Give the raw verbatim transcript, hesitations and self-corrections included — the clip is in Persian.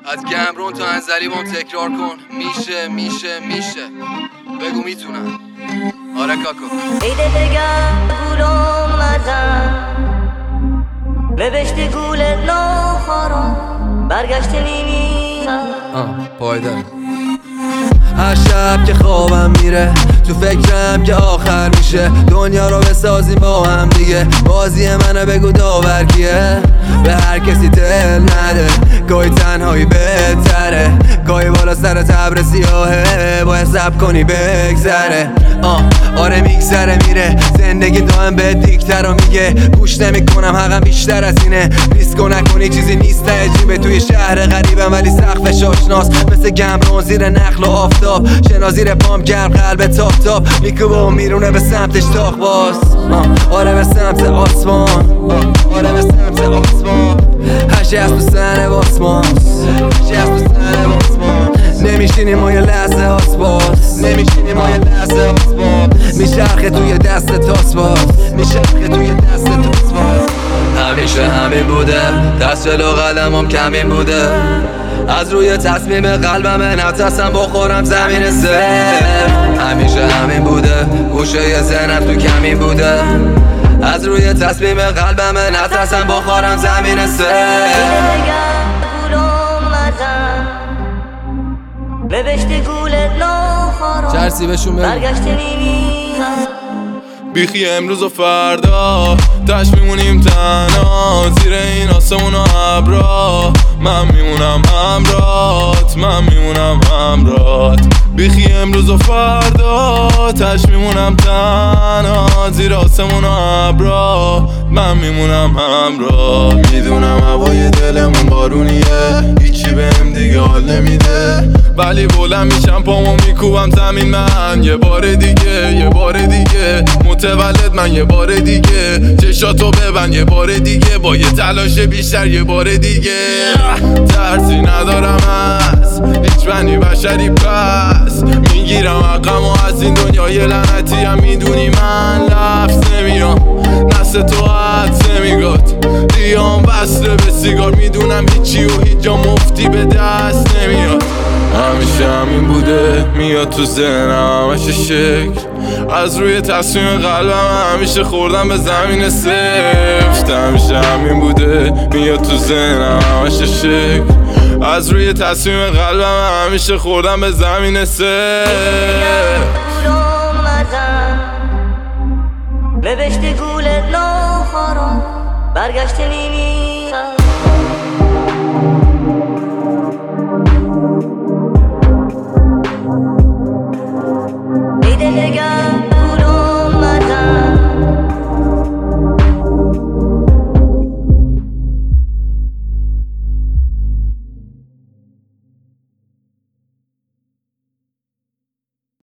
از گمرون تا انزلیبون تکرار کن. میشه میشه میشه بگو میتونم. آره کاکو. ایده بگم گولم نزن نوشته گول ناخارم برگشته میمیرم. آه پایدار. هر شب که خوابم میره تو فکرم که آخر میشه دنیا رو بسازیم با هم دیگه. بازی منو بگو داور کیه. به هر کسی دل نده گاهی تنهایی بهتره. گاهی بالا سر تبر سیاهه باید صبر کنی بگذره. آه آره میگذره میره زندگی دائم به دیکتر رو میگه. گوش نمی کنم حقم بیشتر از اینه. ریسک نکنی چیزی نیست عجیبه. توی شهر غریبم ولی سقفش آشناس مثل گمرون زیر نخل و آفتاب. شنا زیر پام گرم قلب تاپ تاپ میکوبه و میرونه به سمتش تاق باز. آره به سمت آسمان. آره به سمت آسمان. هرچی از تو سن باسمان. هرچی از تو سن باسمان. نمیشینیم ما یه لحظه آسباس. نمیشینیم ما یه لحظه آسباس. میچرخه توی دست تاسباس. میچرخه توی دست تاسباس. همیشه همین بوده دست جلو قدمم کمین بوده. از روی تصمیم قلبم نترسم بخورم زمین سر. همیشه همین بوده گوشه ی ذهنم تو کمین بوده. از روی تصمیم قلبم نترسم بخورم زمین سر. نوشته گول ناخارم چرسی بهشون بگو. برگشته میمیرم. بیخی امروز و فردا تش میمونیم تنها زیر این آسمون و ابرا. من میمونم همرات من میمونم همرات. بیخی امروز و فردا تش میمونم تنها زیر آسمون و ابرا. من میمونم همراه. میدونم هوای دلمون بارونیه هیچی بهم دیگه حال نمیده. ولی بلند میشم پامو میکوبم زمین من یه بار دیگه یه بار دیگه. متولد من یه بار دیگه. چشاتو ببند یه بار دیگه. با یه تلاش بیشتر یه بار دیگه. ترسی ندارم از هیچ بنی بشری پس. میگیرم حقم و از این دنیای لعنتی هم میدونی من لفظ نمیام. نسل تو حدس نمیگاد دیام بسته به سیگار. میدونم هیچی و هیچ جا مفتی به دست نمیاد. همیشه همین بوده میاد تو ذهنم همش شکل. از روی تصمیم قلبم همیشه خوردم به زمین سفت. همیشه همین بوده میاد تو ذهنم همش شکل. از روی تصمیم قلبم همیشه خوردم به زمین سفت. نوشته گول ناخارم برگشته میمیرم.